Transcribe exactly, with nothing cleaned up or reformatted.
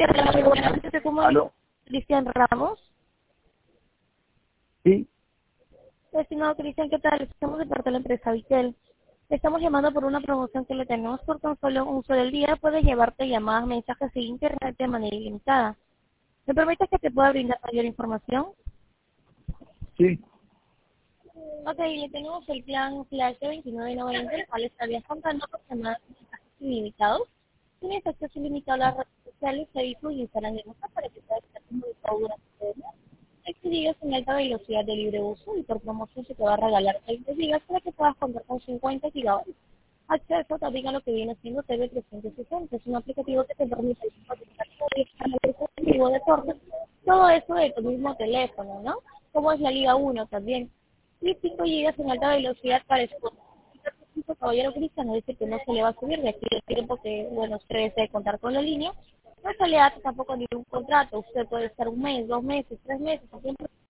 ¿Qué tal? Muy buenas noches, ¿cómo es? ¿Aló? Cristian Ramos. Sí, Estimado Cristian, ¿qué tal? Estamos de parte de la empresa Vitel. Le estamos llamando por una promoción que le tenemos por tan solo un solo el día. Puedes llevarte llamadas, mensajes e internet de manera ilimitada. ¿Me permites que te pueda brindar mayor información? sí, Ok, le tenemos el plan Flash de veintinueve noventa, el cual estaría contando con llamadas y mensajes ilimitados. Tienes acceso ilimitado a las redes sociales, Facebook y Instagram de WhatsApp para que puedas estar comunicado durante todo el día. seis gigas en alta velocidad de libre uso y por promoción se te va a regalar veinte gigas para que puedas contar con cincuenta gigabytes. Acceso también a lo que viene siendo T V trescientos sesenta. Es un aplicativo que te permite conectar con el canal deportivo, deportes, todo eso de tu mismo teléfono, ¿no? Como es la Liga uno también. Y cinco gigas en alta velocidad para Sport. Caballero Cristian no dice que no se le va a subir de aquí el tiempo que, bueno, usted desee contar con la línea. No se le hace tampoco ningún contrato. Usted puede estar un mes, dos meses, tres meses, o tiempo